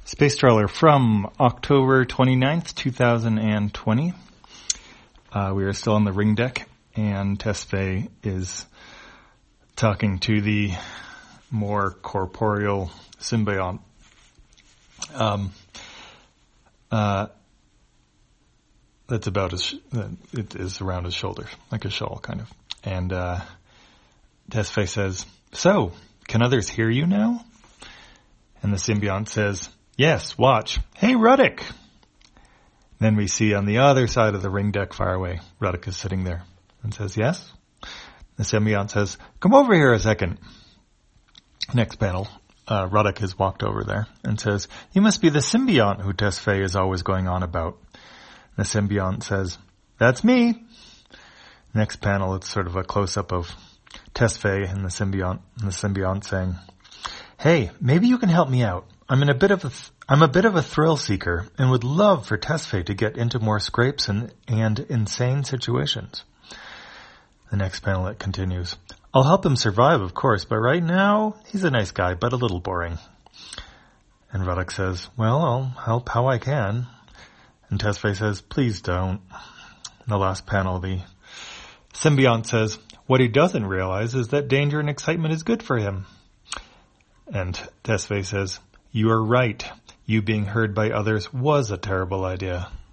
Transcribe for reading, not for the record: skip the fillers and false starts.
Space Trawler from October 29th, 2020. We are still on the ring deck, and Tesfaye is talking to the more corporeal symbiont. That's about it is around his shoulders, like a shawl, kind of. And Tesfaye says, "So, can others hear you now?" And the symbiont says, "Yes, watch. Hey, Ruddick!" Then we see on the other side of the ring deck far away, Ruddick is sitting there and says, "Yes?" The symbiont says, "Come over here a second." Next panel, Ruddick has walked over there and says, "You must be the symbiont who Tesfaye is always going on about." The symbiont says, "That's me." Next panel, it's sort of a close-up of Tesfaye and the symbiont saying, "Hey, maybe you can help me out. I'm a bit of a thrill seeker and would love for Tesfaye to get into more scrapes and insane situations." The next panel, it continues, "I'll help him survive, of course, but right now, he's a nice guy, but a little boring." And Ruddick says, "Well, I'll help how I can." And Tesfaye says, "Please don't." In the last panel, the symbiont says, "What he doesn't realize is that danger and excitement is good for him." And Tesfaye says, "You are right. You being heard by others was a terrible idea."